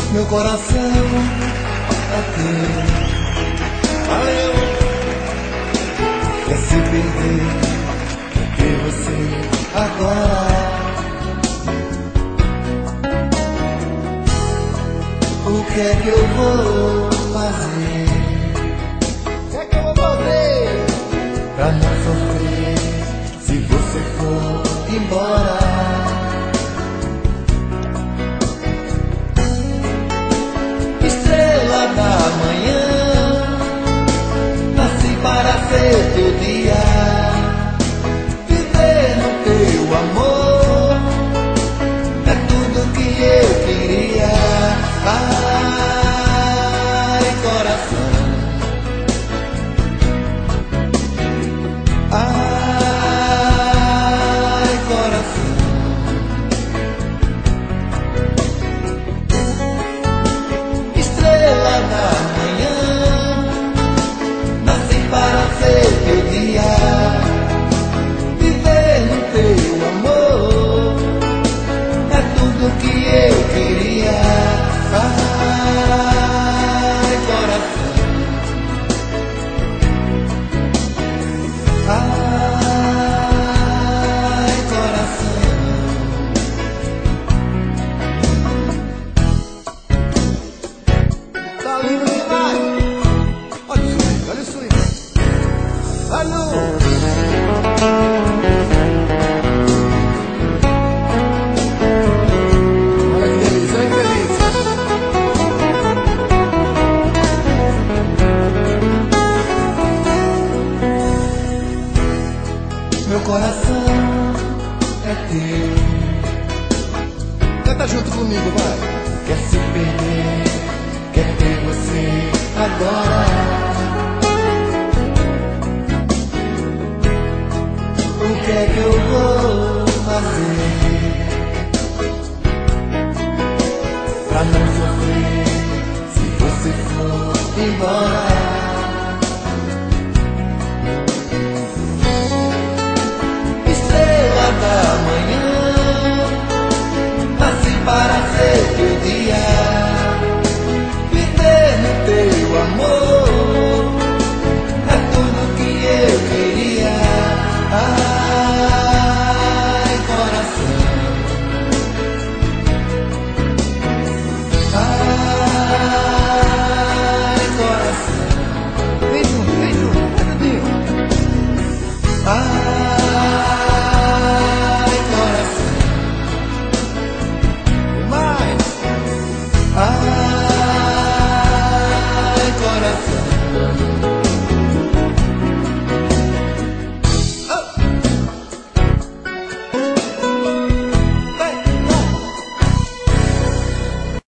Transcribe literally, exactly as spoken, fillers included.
Meu coração é teu. Valeu. Quer se perder, quer ter você agora. O que é que eu vou fazer? O que é que eu vou fazer pra não sofrer se você for embora? Estrela da manhã, nasci para ser teu dia, viver no teu amor é tudo que eu queria. Ai, coração, ai, coração, estrela da manhã, nasci para ser teu dia, viver no teu amor é tudo que eu queria. Ai, coração, ai, coração. Tá lindo demais. Olha isso aí, olha isso aí. Alô. Olha que delícia, olha que delícia. Meu coração é teu. Canta junto comigo, vai. Quer se perder, quer ter você agora. O que é que eu vou fazer